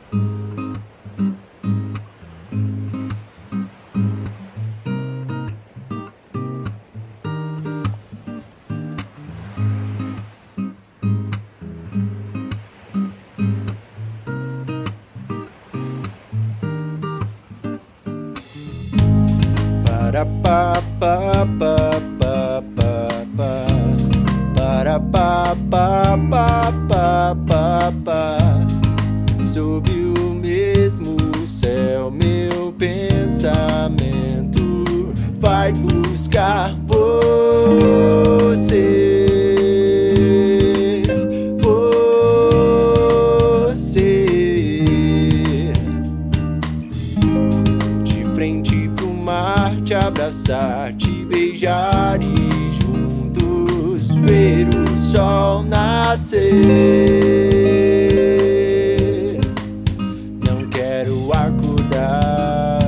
Para pa pa pa pa pa pa para pa pa pa pa pa pa. Sob o mesmo céu, meu pensamento vai buscar você. De frente pro mar, te abraçar, te beijar e juntos ver o sol nascer. Não quero acordar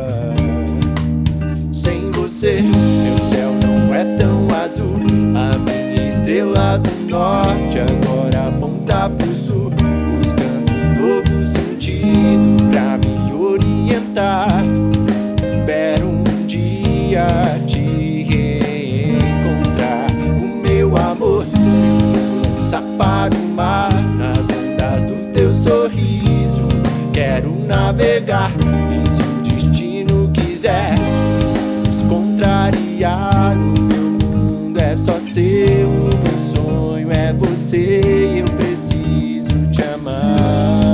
sem você. Meu céu não é tão azul, a minha estrela do norte agora aponta pro sul, buscando um novo sentido pra me orientar. Espero um dia te reencontrar. O meu amor eu vou lançar para o mar, nas ondas do teu sorriso quero navegar. E se o destino quiser nos contrariar, o meu mundo é só seu, o meu sonho é você e eu preciso te amar.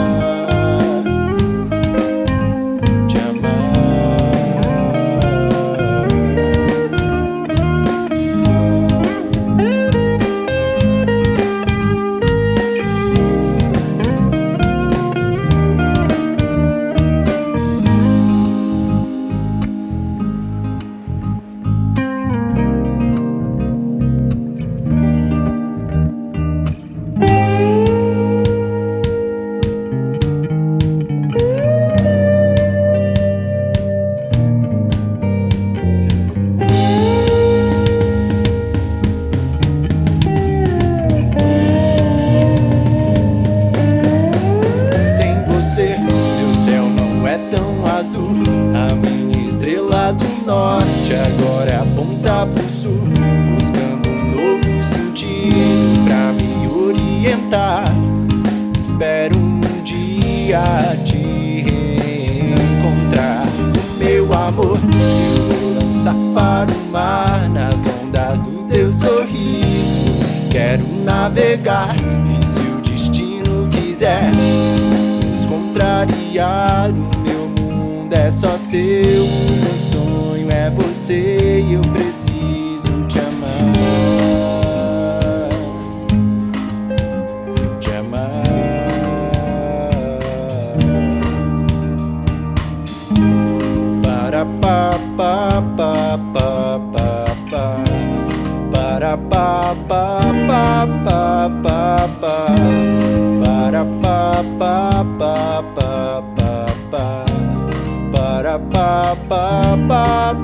A minha estrela do norte agora aponta pro sul, buscando um novo sentido pra me orientar. Espero um dia te reencontrar. Meu amor, eu vou lançar para o mar, nas ondas do teu sorriso quero navegar. E se o destino quiser nos contrariar, o meu é só seu, o meu sonho é você e eu preciso te amar. Te amar. Para pa pa pa pa pa pa para pa pa pa pa pa pa para pa pa pa pa pa pa para pa pa pa